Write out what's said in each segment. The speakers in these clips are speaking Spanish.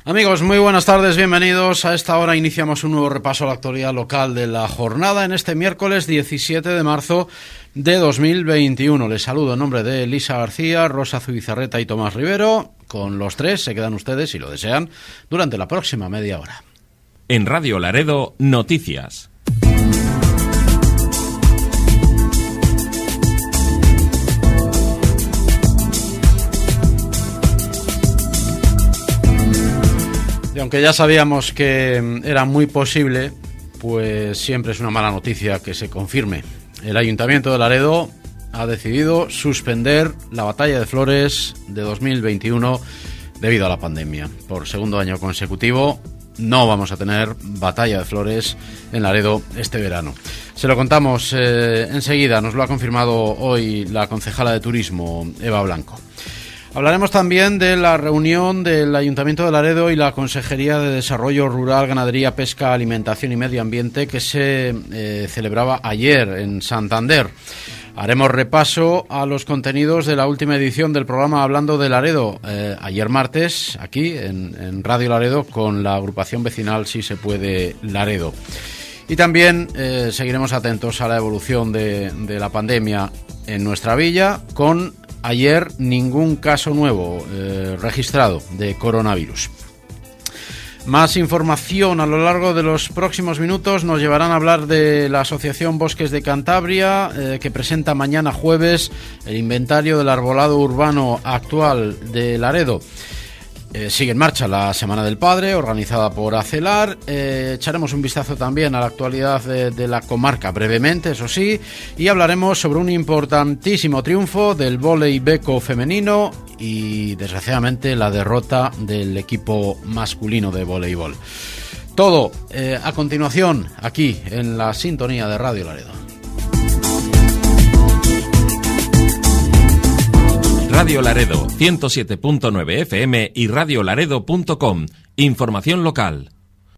Amigos, muy buenas tardes, bienvenidos. A esta hora iniciamos un nuevo repaso a la actualidad local de la jornada en este miércoles 17 de marzo de 2021. Les saludo en nombre de Elisa García, Rosa Zubizarreta y Tomás Rivero. Con los tres se quedan ustedes, si lo desean, durante la próxima media hora. En Radio Laredo, noticias. Y aunque ya sabíamos que era muy posible, pues siempre es una mala noticia que se confirme. El Ayuntamiento de Laredo ha decidido suspender la Batalla de Flores de 2021 debido a la pandemia. Por segundo año consecutivo no vamos a tener Batalla de Flores en Laredo este verano. Se lo contamos enseguida, nos lo ha confirmado hoy la concejala de Turismo, Eva Blanco. Hablaremos también de la reunión del Ayuntamiento de Laredo y la Consejería de Desarrollo Rural, Ganadería, Pesca, Alimentación y Medio Ambiente que se celebraba ayer en Santander. Haremos repaso a los contenidos de la última edición del programa Hablando de Laredo, ayer martes, aquí en Radio Laredo, con la agrupación vecinal Si Se Puede Laredo. Y también seguiremos atentos a la evolución de la pandemia en nuestra villa, con ayer ningún caso nuevo registrado de coronavirus. Más información a lo largo de los próximos minutos nos llevarán a hablar de la Asociación Bosques de Cantabria, que presenta mañana jueves el inventario del arbolado urbano actual de Laredo. Sigue en marcha la Semana del Padre, organizada por ACELAR. Echaremos un vistazo también a la actualidad de la comarca, brevemente, eso sí, y hablaremos sobre un importantísimo triunfo del vóley beco femenino y, desgraciadamente, la derrota del equipo masculino de voleibol. Todo a continuación, aquí, en la sintonía de Radio Laredo. Radio Laredo, 107.9 FM y radiolaredo.com. Información local.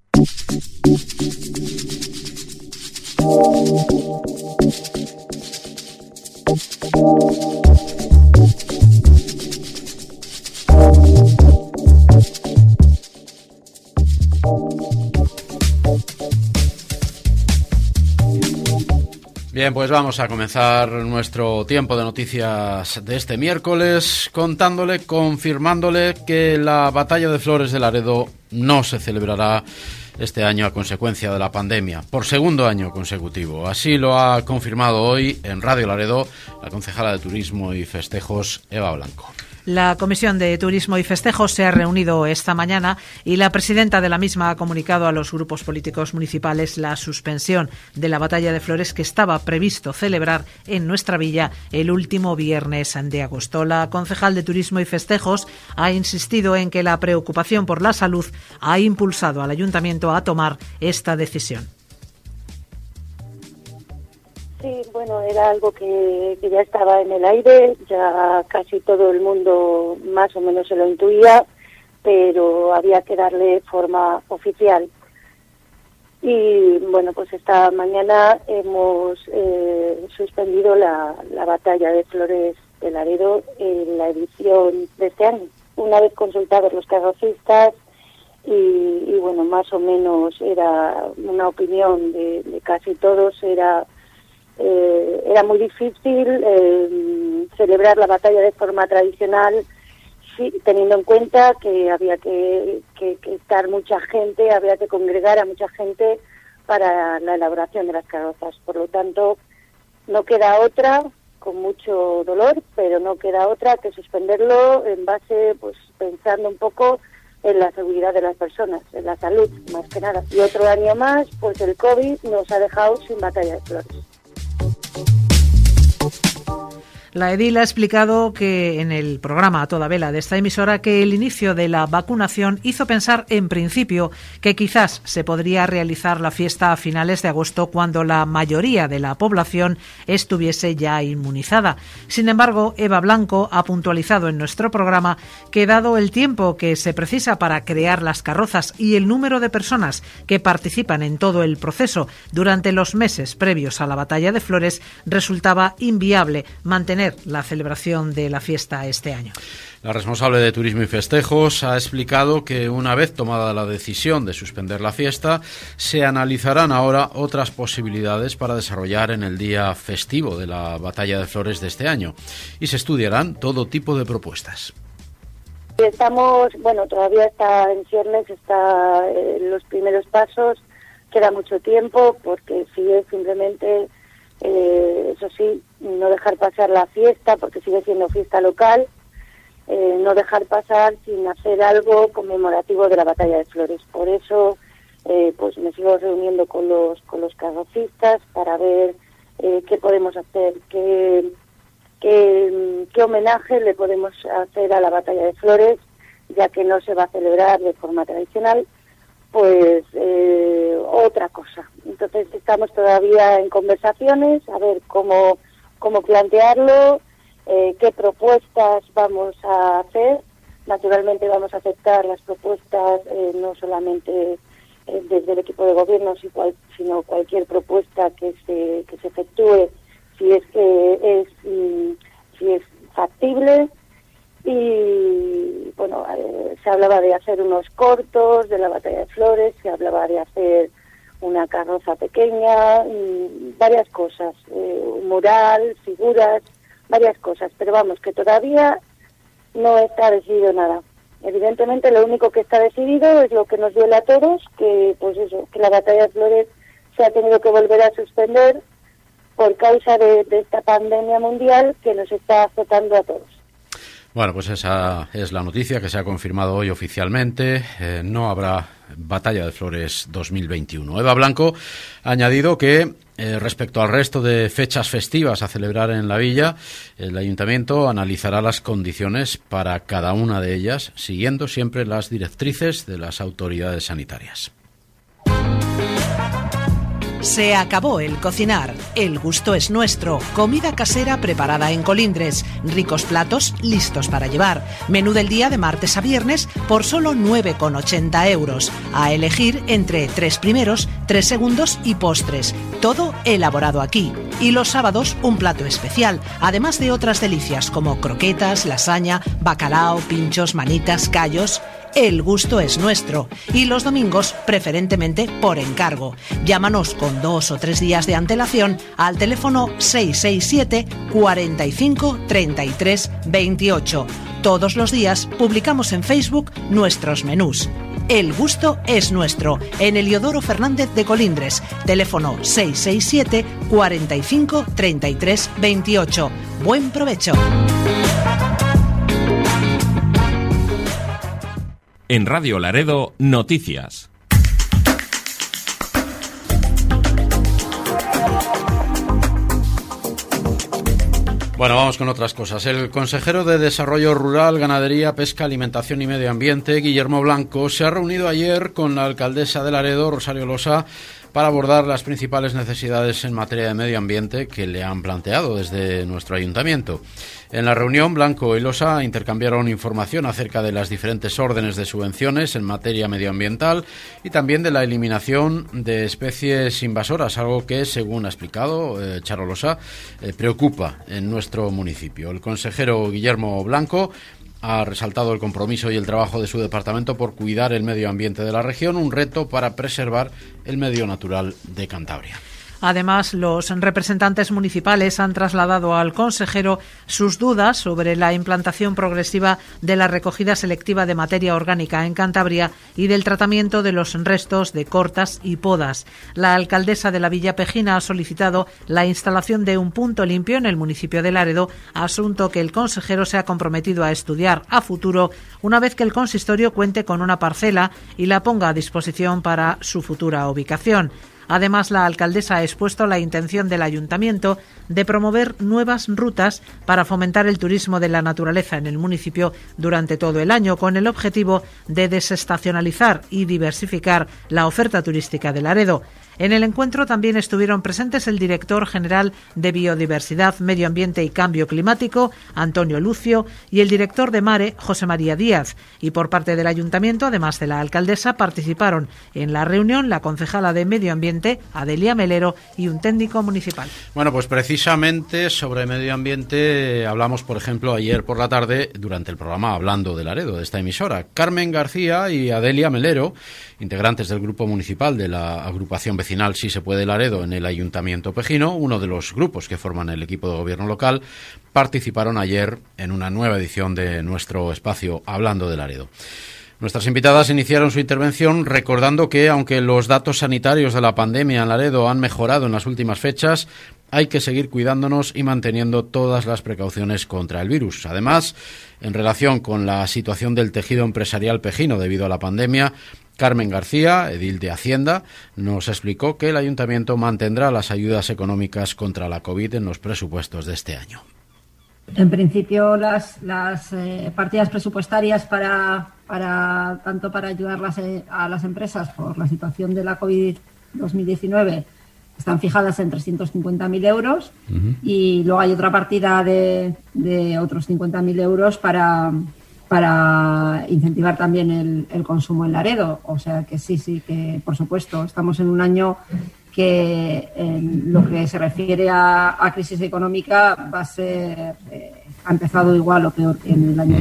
Bien, pues vamos a comenzar nuestro tiempo de noticias de este miércoles confirmándole que la Batalla de Flores de Laredo no se celebrará este año a consecuencia de la pandemia, por segundo año consecutivo. Así lo ha confirmado hoy en Radio Laredo la concejala de Turismo y Festejos, Eva Blanco. La Comisión de Turismo y Festejos se ha reunido esta mañana y la presidenta de la misma ha comunicado a los grupos políticos municipales la suspensión de la Batalla de Flores que estaba previsto celebrar en nuestra villa el último viernes de agosto. La concejal de Turismo y Festejos ha insistido en que la preocupación por la salud ha impulsado al ayuntamiento a tomar esta decisión. Sí, bueno, era algo que ya estaba en el aire, ya casi todo el mundo más o menos se lo intuía, pero había que darle forma oficial. Y bueno, pues esta mañana hemos suspendido la Batalla de Flores de Laredo en la edición de este año. Una vez consultados los carrocistas y bueno, más o menos era una opinión de casi todos, era muy difícil celebrar la batalla de forma tradicional, sí, teniendo en cuenta que había que estar mucha gente, había que congregar a mucha gente para la elaboración de las carrozas. Por lo tanto, no queda otra, con mucho dolor, pero no queda otra que suspenderlo en base, pues pensando un poco en la seguridad de las personas, en la salud, más que nada. Y otro año más, pues el COVID nos ha dejado sin Batalla de Flores. La edil ha explicado que en el programa A Toda Vela de esta emisora que el inicio de la vacunación hizo pensar en principio que quizás se podría realizar la fiesta a finales de agosto cuando la mayoría de la población estuviese ya inmunizada. Sin embargo, Eva Blanco ha puntualizado en nuestro programa que dado el tiempo que se precisa para crear las carrozas y el número de personas que participan en todo el proceso durante los meses previos a la Batalla de Flores, resultaba inviable mantener posponer la celebración de la fiesta este año. La responsable de Turismo y Festejos ha explicado que una vez tomada la decisión de suspender la fiesta, se analizarán ahora otras posibilidades para desarrollar en el día festivo de la Batalla de Flores de este año y se estudiarán todo tipo de propuestas. Estamos, todavía está en ciernes, está en los primeros pasos, queda mucho tiempo porque sigue simplemente, eso sí, no dejar pasar la fiesta porque sigue siendo fiesta local. No dejar pasar sin hacer algo conmemorativo de la Batalla de Flores. Por eso, pues me sigo reuniendo con los carrocistas para ver qué podemos hacer, qué homenaje le podemos hacer a la Batalla de Flores, ya que no se va a celebrar de forma tradicional, pues otra cosa. Entonces estamos todavía en conversaciones, a ver cómo plantearlo, qué propuestas vamos a hacer. Naturalmente vamos a aceptar las propuestas no solamente desde el equipo de gobierno, sino cualquier propuesta que se efectúe si es factible. Y se hablaba de hacer unos cortos de la Batalla de Flores, se hablaba de hacer una carroza pequeña, varias cosas, un mural, figuras, varias cosas, pero vamos, que todavía no está decidido nada. Evidentemente lo único que está decidido es lo que nos duele a todos, que que la Batalla de Flores se ha tenido que volver a suspender por causa de esta pandemia mundial que nos está azotando a todos. Bueno, pues esa es la noticia que se ha confirmado hoy oficialmente. No habrá Batalla de Flores 2021. Eva Blanco ha añadido que respecto al resto de fechas festivas a celebrar en la villa, el Ayuntamiento analizará las condiciones para cada una de ellas, siguiendo siempre las directrices de las autoridades sanitarias. Se acabó el cocinar. El gusto es nuestro. Comida casera preparada en Colindres. Ricos platos listos para llevar. Menú del día de martes a viernes por solo 9,80 €. A elegir entre 3 primeros, 3 segundos y postres. Todo elaborado aquí. Y los sábados un plato especial, además de otras delicias como croquetas, lasaña, bacalao, pinchos, manitas, callos. El gusto es nuestro. Y los domingos, preferentemente por encargo. Llámanos con 2 o 3 días de antelación al teléfono 667 45 33 28. Todos los días publicamos en Facebook nuestros menús. El gusto es nuestro. En Eliodoro Fernández de Colindres. Teléfono 667 45 33 28. Buen provecho. En Radio Laredo, noticias. Bueno, vamos con otras cosas. El consejero de Desarrollo Rural, Ganadería, Pesca, Alimentación y Medio Ambiente, Guillermo Blanco, se ha reunido ayer con la alcaldesa de Laredo, Rosario Losa, para abordar las principales necesidades en materia de medio ambiente que le han planteado desde nuestro ayuntamiento. En la reunión, Blanco y Losa intercambiaron información acerca de las diferentes órdenes de subvenciones en materia medioambiental y también de la eliminación de especies invasoras, algo que, según ha explicado Charo Losa, preocupa en nuestro municipio. El consejero Guillermo Blanco ha resaltado el compromiso y el trabajo de su departamento por cuidar el medio ambiente de la región, un reto para preservar el medio natural de Cantabria. Además, los representantes municipales han trasladado al consejero sus dudas sobre la implantación progresiva de la recogida selectiva de materia orgánica en Cantabria y del tratamiento de los restos de cortas y podas. La alcaldesa de la Villa Pejina ha solicitado la instalación de un punto limpio en el municipio de Laredo, asunto que el consejero se ha comprometido a estudiar a futuro una vez que el consistorio cuente con una parcela y la ponga a disposición para su futura ubicación. Además, la alcaldesa ha expuesto la intención del ayuntamiento de promover nuevas rutas para fomentar el turismo de la naturaleza en el municipio durante todo el año, con el objetivo de desestacionalizar y diversificar la oferta turística de Laredo. En el encuentro también estuvieron presentes el director general de Biodiversidad, Medio Ambiente y Cambio Climático, Antonio Lucio, y el director de Mare, José María Díaz. Y por parte del Ayuntamiento, además de la alcaldesa, participaron en la reunión la concejala de Medio Ambiente, Adelia Melero, y un técnico municipal. Bueno, pues precisamente sobre medio ambiente hablamos, por ejemplo, ayer por la tarde durante el programa Hablando de Laredo, de esta emisora. Carmen García y Adelia Melero, integrantes del grupo municipal de la agrupación vecinal Sí se puede Laredo en el Ayuntamiento Pejino, uno de los grupos que forman el equipo de gobierno local, participaron ayer en una nueva edición de nuestro espacio Hablando de Laredo. Nuestras invitadas iniciaron su intervención recordando que, aunque los datos sanitarios de la pandemia en Laredo han mejorado en las últimas fechas, hay que seguir cuidándonos y manteniendo todas las precauciones contra el virus. Además, en relación con la situación del tejido empresarial pejino debido a la pandemia, Carmen García, edil de Hacienda, nos explicó que el Ayuntamiento mantendrá las ayudas económicas contra la COVID en los presupuestos de este año. En principio, las partidas presupuestarias tanto para ayudar a las empresas por la situación de la COVID-2019 están fijadas en 350.000 euros y luego hay otra partida de otros 50.000 euros para incentivar también el consumo en Laredo. O sea que sí, que por supuesto estamos en un año que en lo que se refiere a crisis económica ha empezado igual o peor que en el año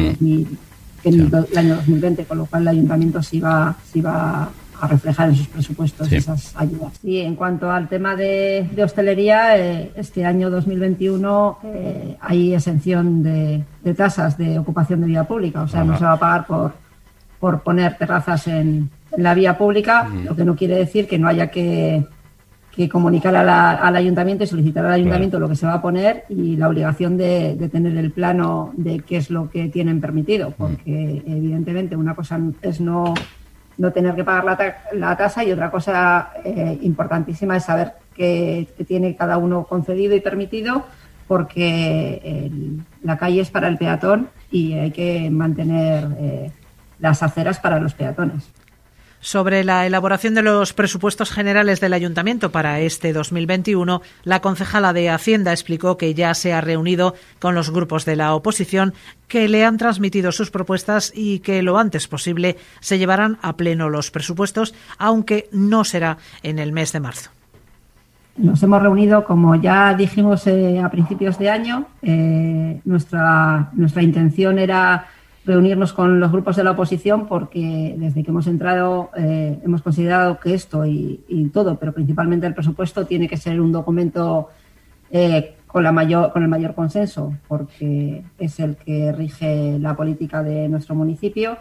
2020, con lo cual el Ayuntamiento sí va a reflejar en sus presupuestos esas ayudas. Y en cuanto al tema de hostelería, este año 2021 hay exención de tasas de ocupación de vía pública, o sea, no se va a pagar por poner terrazas en la vía pública, lo que no quiere decir que no haya que comunicar al Ayuntamiento y solicitar al Ayuntamiento lo que se va a poner y la obligación de tener el plano de qué es lo que tienen permitido, porque evidentemente una cosa es no tener que pagar la tasa y otra cosa importantísima es saber qué tiene cada uno concedido y permitido, porque la calle es para el peatón y hay que mantener las aceras para los peatones. Sobre la elaboración de los presupuestos generales del Ayuntamiento para este 2021, la concejala de Hacienda explicó que ya se ha reunido con los grupos de la oposición, que le han transmitido sus propuestas y que lo antes posible se llevarán a pleno los presupuestos, aunque no será en el mes de marzo. Nos hemos reunido, como ya dijimos a principios de año, nuestra intención era reunirnos con los grupos de la oposición, porque desde que hemos entrado hemos considerado que esto y todo, pero principalmente el presupuesto, tiene que ser un documento con el mayor consenso, porque es el que rige la política de nuestro municipio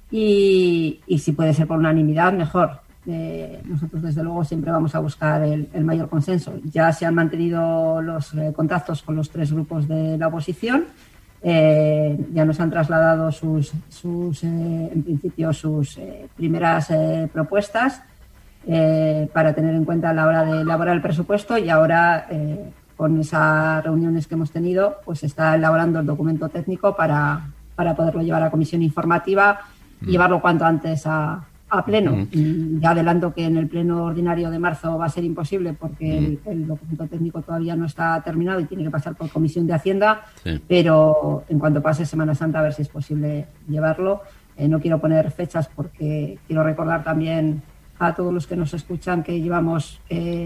y si puede ser por unanimidad, mejor. Nosotros, desde luego, siempre vamos a buscar el mayor consenso. Ya se han mantenido los contactos con los 3 grupos de la oposición. Ya nos han trasladado en principio sus primeras propuestas para tener en cuenta a la hora de elaborar el presupuesto, y ahora con esas reuniones que hemos tenido, pues se está elaborando el documento técnico para poderlo llevar a comisión informativa y llevarlo cuanto antes a pleno. Ya adelanto que en el pleno ordinario de marzo va a ser imposible, porque el documento técnico todavía no está terminado y tiene que pasar por Comisión de Hacienda, pero en cuanto pase Semana Santa, a ver si es posible llevarlo. No quiero poner fechas porque quiero recordar también a todos los que nos escuchan que llevamos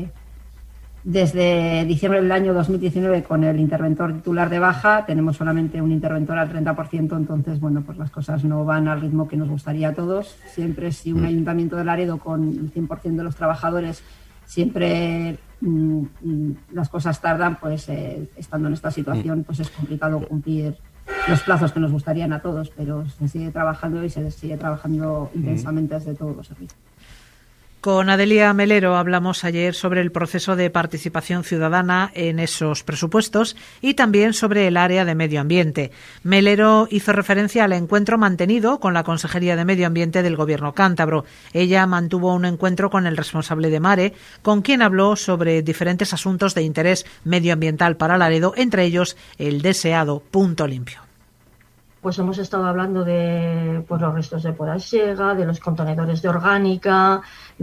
desde diciembre del año 2019 con el interventor titular de baja. Tenemos solamente un interventor al 30%, entonces, bueno, pues las cosas no van al ritmo que nos gustaría a todos. Siempre, si un ayuntamiento de Laredo con el 100% de los trabajadores, siempre las cosas tardan, pues estando en esta situación, pues es complicado cumplir los plazos que nos gustarían a todos, pero se sigue trabajando y se sigue trabajando intensamente desde todos los servicios. Con Adelia Melero hablamos ayer sobre el proceso de participación ciudadana en esos presupuestos y también sobre el área de medio ambiente. Melero hizo referencia al encuentro mantenido con la Consejería de Medio Ambiente del Gobierno cántabro. Ella mantuvo un encuentro con el responsable de Mare, con quien habló sobre diferentes asuntos de interés medioambiental para Laredo, entre ellos el deseado punto limpio. pues hemos estado hablando de pues los restos de poda siega, de los contenedores de orgánica,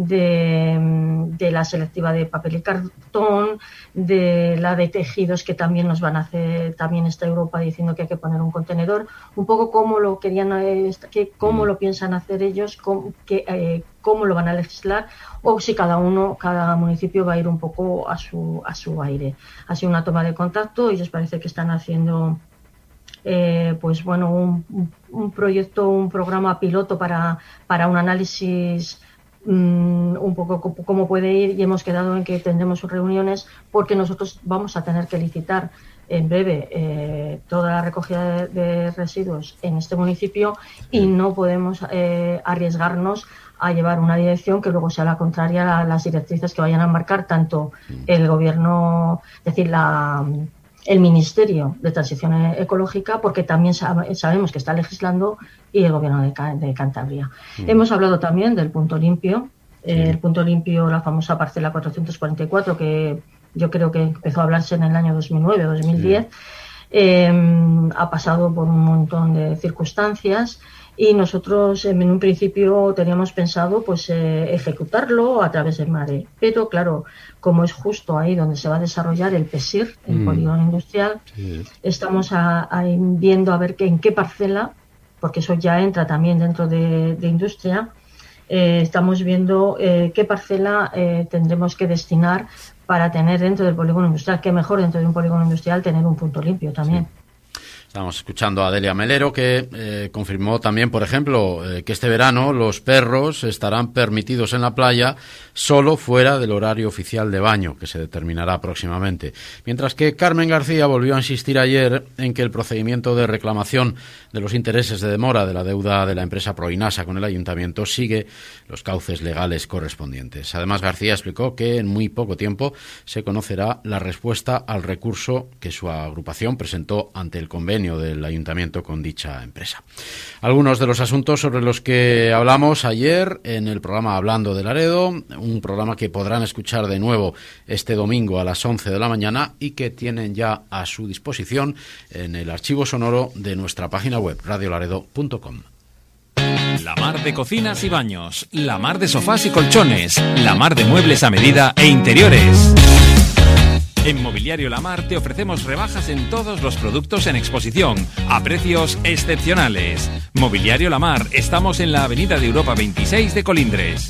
de la selectiva de papel y cartón, de la de tejidos que también nos van a hacer, también está Europa diciendo que hay que poner un contenedor, un poco cómo lo querían, cómo lo piensan hacer ellos, cómo lo van a legislar, o si cada municipio va a ir un poco a su aire. Ha sido una toma de contacto, ellos parece que están haciendo pues bueno, un proyecto, un programa piloto para un análisis un poco cómo puede ir, y hemos quedado en que tendremos reuniones porque nosotros vamos a tener que licitar en breve toda la recogida de residuos en este municipio y no podemos arriesgarnos a llevar una dirección que luego sea la contraria a las directrices que vayan a marcar tanto el gobierno, es decir, el Ministerio de Transición Ecológica, porque también sabemos que está legislando, y el Gobierno de Cantabria. Hemos hablado también del punto limpio, el punto limpio, la famosa parcela 444, que yo creo que empezó a hablarse en el año 2009 o 2010, ha pasado por un montón de circunstancias. Y nosotros en un principio teníamos pensado pues ejecutarlo a través del MARE, pero claro, como es justo ahí donde se va a desarrollar el PESIR, el polígono industrial, estamos viendo a ver en qué parcela, porque eso ya entra también dentro de industria, estamos viendo qué parcela tendremos que destinar para tener dentro del polígono industrial, que mejor dentro de un polígono industrial tener un punto limpio también. Sí. Estamos escuchando a Delia Melero, que confirmó también, por ejemplo, que este verano los perros estarán permitidos en la playa solo fuera del horario oficial de baño, que se determinará próximamente. Mientras que Carmen García volvió a insistir ayer en que el procedimiento de reclamación de los intereses de demora de la deuda de la empresa Proinasa con el ayuntamiento sigue los cauces legales correspondientes. Además, García explicó que en muy poco tiempo se conocerá la respuesta al recurso que su agrupación presentó ante el convenio del ayuntamiento con dicha empresa. Algunos de los asuntos sobre los que hablamos ayer en el programa Hablando de Laredo, un programa que podrán escuchar de nuevo este domingo a las 11 de la mañana y que tienen ya a su disposición en el archivo sonoro de nuestra página web radiolaredo.com. La Mar de cocinas y baños, la Mar de sofás y colchones, la Mar de muebles a medida e interiores. En Mobiliario La Mar te ofrecemos rebajas en todos los productos en exposición, a precios excepcionales. Mobiliario La Mar, estamos en la Avenida de Europa 26 de Colindres.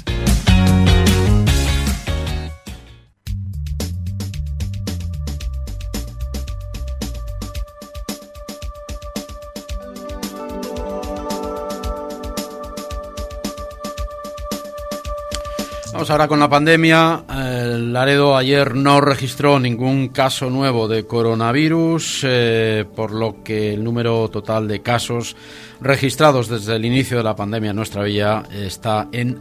Vamos ahora con la pandemia. Laredo ayer no registró ningún caso nuevo de coronavirus, por lo que el número total de casos registrados desde el inicio de la pandemia en nuestra villa está en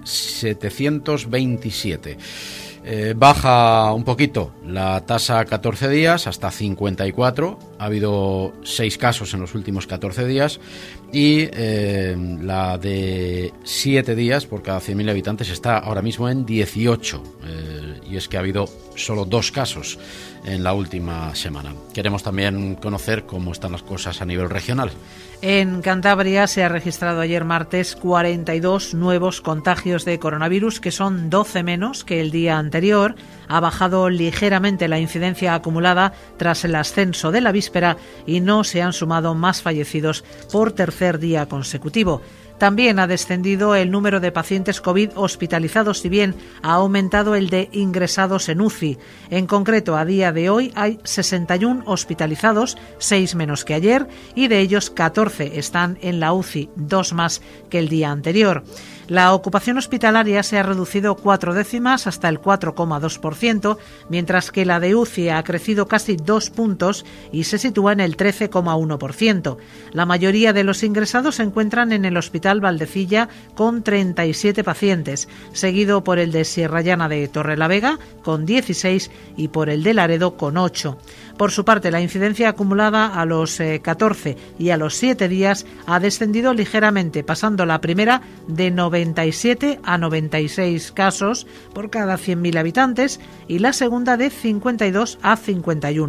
727. Baja un poquito la tasa a 14 días hasta 54. Ha habido 6 casos en los últimos 14 días y la de 7 días por cada 100.000 habitantes está ahora mismo en 18. Y es que ha habido solo 2 casos en la última semana. Queremos también conocer cómo están las cosas a nivel regional. En Cantabria se ha registrado ayer martes 42 nuevos contagios de coronavirus, que son 12 menos que el día anterior. Ha bajado ligeramente la incidencia acumulada tras el ascenso de la víspera y no se han sumado más fallecidos por tercer día consecutivo. También ha descendido el número de pacientes COVID hospitalizados, si bien ha aumentado el de ingresados en UCI. En concreto, a día de hoy hay 61 hospitalizados, 6 menos que ayer, y de ellos 14 están en la UCI, 2 más que el día anterior. La ocupación hospitalaria se ha reducido 4 décimas hasta el 4,2%, mientras que la de UCI ha crecido casi 2 puntos y se sitúa en el 13,1%. La mayoría de los ingresados se encuentran en el Hospital Valdecilla con 37 pacientes, seguido por el de Sierra Llana de Torrelavega con 16 y por el de Laredo con 8. Por su parte, la incidencia acumulada a los 14 y a los 7 días ha descendido ligeramente, pasando la primera de 97 a 96 casos por cada 100.000 habitantes y la segunda de 52 a 51.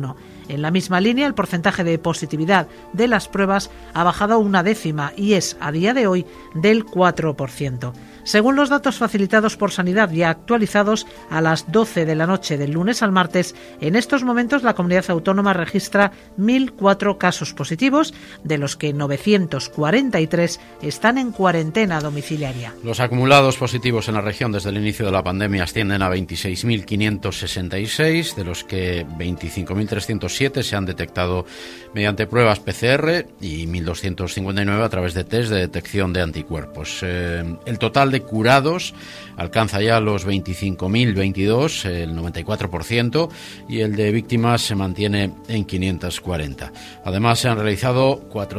En la misma línea, el porcentaje de positividad de las pruebas ha bajado 1/10 y es, a día de hoy, del 4%. Según los datos facilitados por Sanidad y actualizados a las 12 de la noche del lunes al martes, en estos momentos la comunidad autónoma registra 1.004 casos positivos, de los que 943 están en cuarentena domiciliaria. Los acumulados positivos en la región desde el inicio de la pandemia ascienden a 26.566, de los que 25.307 se han detectado mediante pruebas PCR y 1.259 a través de test de detección de anticuerpos. El total de curados alcanza ya los 25.022, el 94%, y el de víctimas se mantiene en 540. Además, se han realizado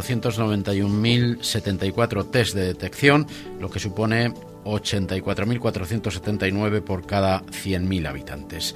491.074 test de detección, lo que supone 84.479 por cada 100.000 habitantes.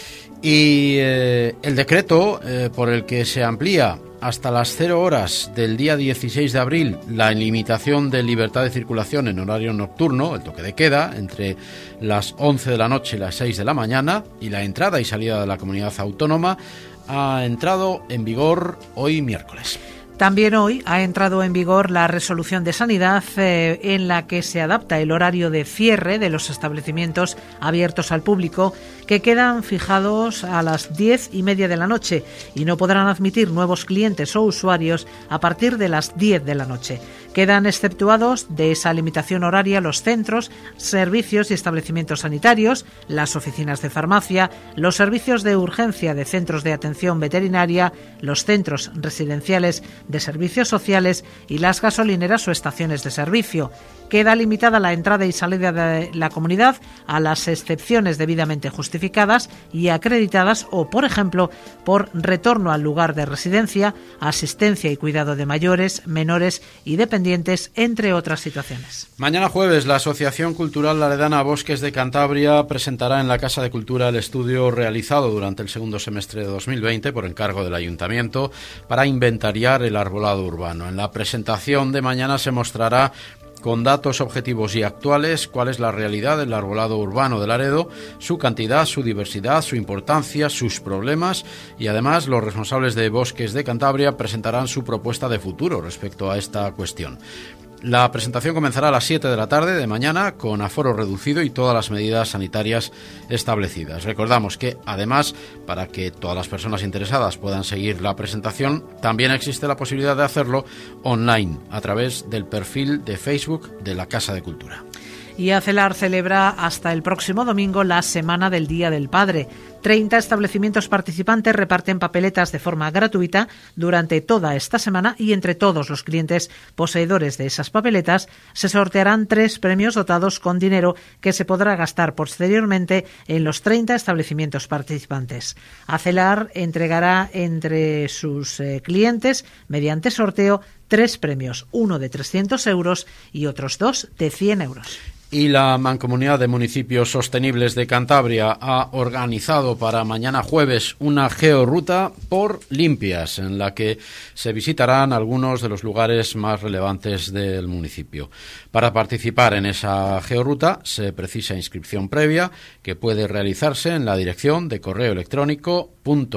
Y el decreto por el que se amplía hasta las 0 horas del día 16 de abril la limitación de libertad de circulación en horario nocturno, el toque de queda, entre las 11 de la noche y las 6 de la mañana, y la entrada y salida de la comunidad autónoma, ha entrado en vigor hoy miércoles. También hoy ha entrado en vigor la resolución de Sanidad en la que se adapta el horario de cierre de los establecimientos abiertos al público, que quedan fijados a las 10:30 de la noche y no podrán admitir nuevos clientes o usuarios a partir de las 10 de la noche. Quedan exceptuados de esa limitación horaria los centros, servicios y establecimientos sanitarios, las oficinas de farmacia, los servicios de urgencia de centros de atención veterinaria, los centros residenciales de servicios sociales y las gasolineras o estaciones de servicio. Queda limitada la entrada y salida de la comunidad a las excepciones debidamente justificadas y acreditadas o, por ejemplo, por retorno al lugar de residencia, asistencia y cuidado de mayores, menores y dependientes, entre otras situaciones. Mañana jueves, la Asociación Cultural Laredana Bosques de Cantabria presentará en la Casa de Cultura el estudio realizado durante el segundo semestre de 2020 por encargo del Ayuntamiento para inventariar el arbolado urbano. En la presentación de mañana se mostrará con datos objetivos y actuales cuál es la realidad del arbolado urbano de Laredo, su cantidad, su diversidad, su importancia, sus problemas, y además los responsables de Bosques de Cantabria presentarán su propuesta de futuro respecto a esta cuestión. La presentación comenzará a las 7 de la tarde de mañana con aforo reducido y todas las medidas sanitarias establecidas. Recordamos que, además, para que todas las personas interesadas puedan seguir la presentación, también existe la posibilidad de hacerlo online a través del perfil de Facebook de la Casa de Cultura. Y ACELAR celebra hasta el próximo domingo la Semana del Día del Padre. 30 establecimientos participantes reparten papeletas de forma gratuita durante toda esta semana y entre todos los clientes poseedores de esas papeletas se sortearán 3 premios dotados con dinero que se podrá gastar posteriormente en los 30 establecimientos participantes. ACELAR entregará entre sus clientes, mediante sorteo, 3 premios, uno de 300 euros y otros 2 de 100 euros. Y la Mancomunidad de Municipios Sostenibles de Cantabria ha organizado para mañana jueves una georruta por limpias, en la que se visitarán algunos de los lugares más relevantes del municipio. Para participar en esa georruta se precisa inscripción previa, que puede realizarse en la dirección de correo electrónico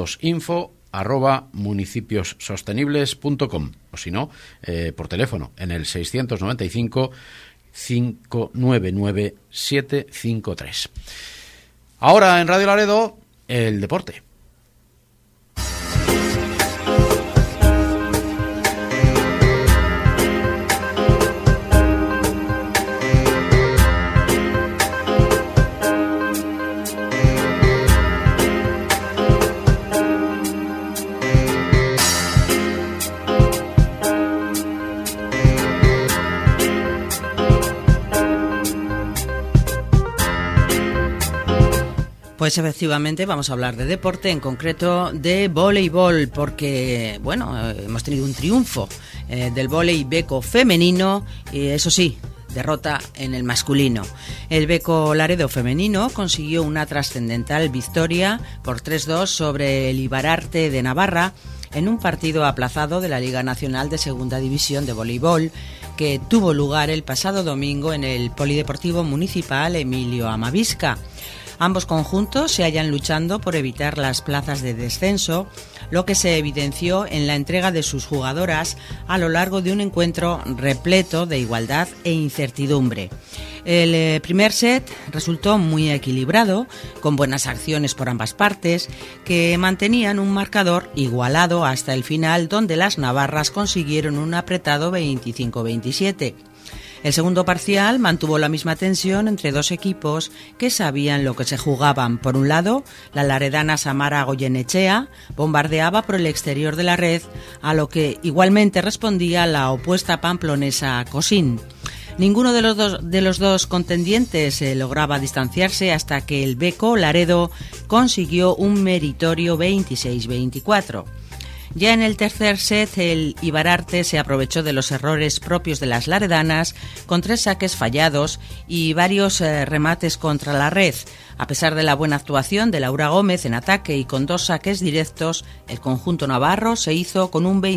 puntosinfo@municipiosostenibles.com, o si no, por teléfono en el 695 599 753. Ahora en Radio Laredo, el deporte. Pues efectivamente vamos a hablar de deporte, en concreto de voleibol, porque bueno, hemos tenido un triunfo del vóley beco femenino y eso sí, derrota en el masculino. El Beco Laredo femenino consiguió una trascendental victoria por 3-2 sobre el Ibararte de Navarra en un partido aplazado de la Liga Nacional de Segunda División de Voleibol que tuvo lugar el pasado domingo en el Polideportivo Municipal Emilio Amavisca. Ambos conjuntos se hallan luchando por evitar las plazas de descenso, lo que se evidenció en la entrega de sus jugadoras a lo largo de un encuentro repleto de igualdad e incertidumbre. El primer set resultó muy equilibrado, con buenas acciones por ambas partes, que mantenían un marcador igualado hasta el final, donde las navarras consiguieron un apretado 25-27. El segundo parcial mantuvo la misma tensión entre dos equipos que sabían lo que se jugaban. Por un lado, la laredana Samara Goyenechea bombardeaba por el exterior de la red, a lo que igualmente respondía la opuesta pamplonesa Cosín. Ninguno de los dos contendientes lograba distanciarse hasta que el Beco Laredo consiguió un meritorio 26-24. Ya en el tercer set, el Ibararte se aprovechó de los errores propios de las laredanas, con 3 saques fallados y varios remates contra la red. A pesar de la buena actuación de Laura Gómez en ataque y con 2 saques directos, el conjunto navarro se hizo con un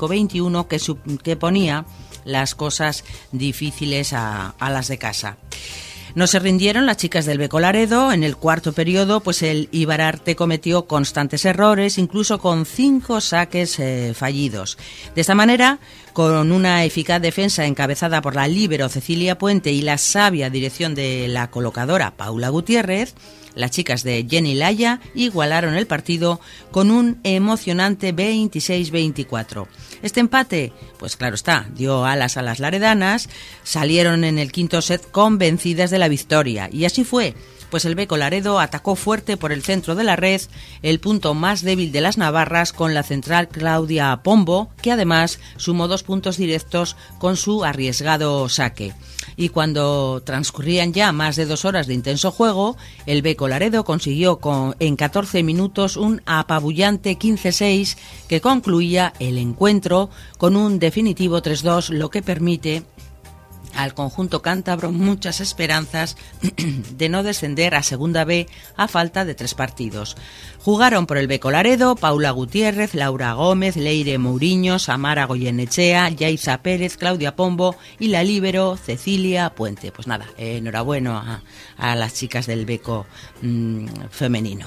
25-21 que ponía las cosas difíciles a las de casa. No se rindieron las chicas del Beco Laredo. En el cuarto periodo, pues el Ibararte cometió constantes errores, incluso con 5 saques fallidos. De esta manera, con una eficaz defensa encabezada por la líbero Cecilia Puente y la sabia dirección de la colocadora Paula Gutiérrez, las chicas de Jenny Laya igualaron el partido con un emocionante 26-24. Este empate, pues claro está, dio alas a las laredanas, salieron en el quinto set convencidas de la victoria, y así fue. Pues el Beco Laredo atacó fuerte por el centro de la red, el punto más débil de las navarras, con la central Claudia Pombo, que además sumó 2 puntos directos con su arriesgado saque. Y cuando transcurrían ya más de 2 horas de intenso juego, el Beco Laredo consiguió en 14 minutos un apabullante 15-6 que concluía el encuentro con un definitivo 3-2, lo que permite al conjunto cántabro muchas esperanzas de no descender a Segunda B a falta de 3 partidos. Jugaron por el Beco Laredo Paula Gutiérrez, Laura Gómez, Leire Mouriño, Samara Goyenechea, Yaiza Pérez, Claudia Pombo y la líbero Cecilia Puente. Pues nada, enhorabuena a las chicas del Beco femenino.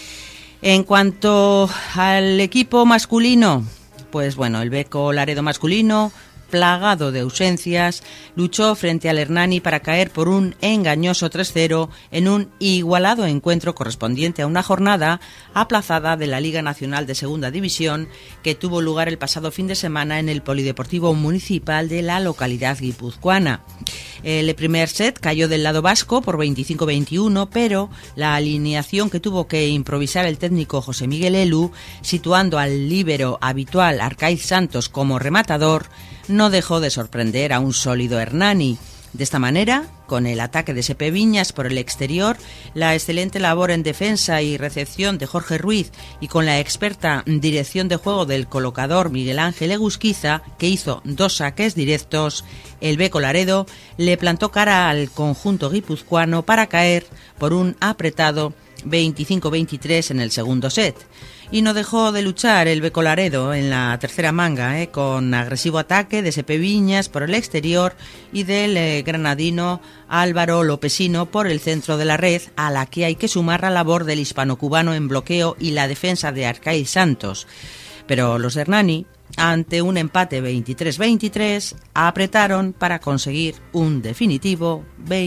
En cuanto al equipo masculino, pues bueno, el Beco Laredo masculino, plagado de ausencias, luchó frente al Hernani para caer por un engañoso 3-0 en un igualado encuentro correspondiente a una jornada aplazada de la Liga Nacional de Segunda División que tuvo lugar el pasado fin de semana en el Polideportivo Municipal de la localidad guipuzcoana. El primer set cayó del lado vasco por 25-21, pero la alineación que tuvo que improvisar el técnico José Miguel Elu, situando al líbero habitual Arcaiz Santos como rematador, no dejó de sorprender a un sólido Hernani. De esta manera, con el ataque de Sepe Viñas por el exterior, la excelente labor en defensa y recepción de Jorge Ruiz y con la experta dirección de juego del colocador Miguel Ángel Egusquiza, que hizo 2 saques directos, el Beco Laredo le plantó cara al conjunto guipuzcoano para caer por un apretado 25-23 en el segundo set. Y no dejó de luchar el Beco Laredo en la tercera manga, con agresivo ataque de Sepe Viñas por el exterior y del granadino Álvaro Lopesino por el centro de la red, a la que hay que sumar la labor del hispano-cubano en bloqueo y la defensa de Arcaiz Santos. Pero los de Hernani, ante un empate 23-23, apretaron para conseguir un definitivo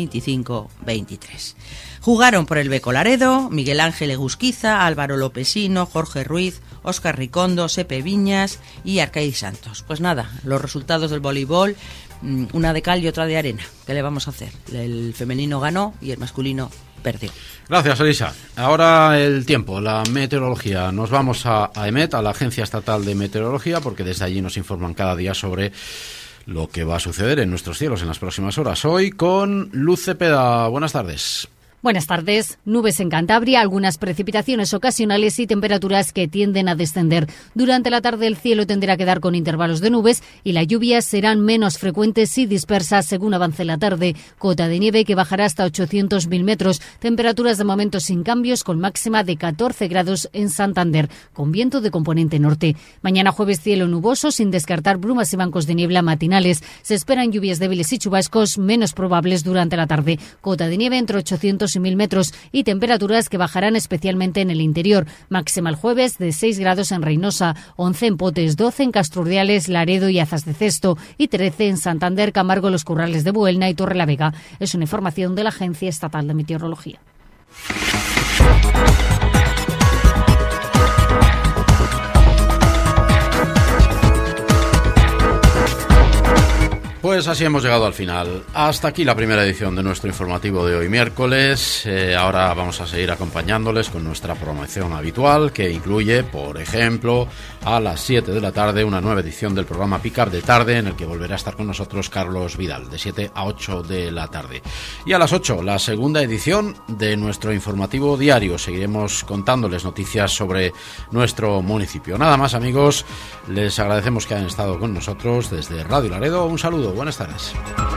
25-23. Jugaron por el Beco Laredo Miguel Ángel Egusquiza, Álvaro Lopesino, Jorge Ruiz, Óscar Ricondo, Sepe Viñas y Arcaiz Santos. Pues nada, los resultados del voleibol, una de cal y otra de arena. ¿Qué le vamos a hacer? El femenino ganó y el masculino perdió. Gracias, Elisa. Ahora el tiempo, la meteorología. Nos vamos a EMET, a la Agencia Estatal de Meteorología, porque desde allí nos informan cada día sobre lo que va a suceder en nuestros cielos en las próximas horas. Hoy con Luz Cepeda. Buenas tardes. Buenas tardes. Nubes en Cantabria, algunas precipitaciones ocasionales y temperaturas que tienden a descender. Durante la tarde el cielo tenderá a quedar con intervalos de nubes y las lluvias serán menos frecuentes y dispersas según avance la tarde. Cota de nieve que bajará hasta 800.000 metros. Temperaturas de momento sin cambios, con máxima de 14 grados en Santander, con viento de componente norte. Mañana jueves cielo nuboso, sin descartar brumas y bancos de niebla matinales. Se esperan lluvias débiles y chubascos menos probables durante la tarde. Cota de nieve entre 800 y 1000 metros y temperaturas que bajarán especialmente en el interior. Máxima el jueves de 6 grados en Reynosa, 11 en Potes, 12 en Castrurdiales, Laredo y Azas de Cesto y 13 en Santander, Camargo, Los Currales de Buelna y Torrelavega. Es una información de la Agencia Estatal de Meteorología. Pues así hemos llegado al final. Hasta aquí la primera edición de nuestro informativo de hoy miércoles. Ahora vamos a seguir acompañándoles con nuestra programación habitual, que incluye, por ejemplo, a las 7 de la tarde una nueva edición del programa Pick Up de Tarde, en el que volverá a estar con nosotros Carlos Vidal, de 7 a 8 de la tarde. Y a las 8, la segunda edición de nuestro informativo diario. Seguiremos contándoles noticias sobre nuestro municipio. Nada más, amigos, les agradecemos que hayan estado con nosotros desde Radio Laredo. Un saludo. Buenas tardes.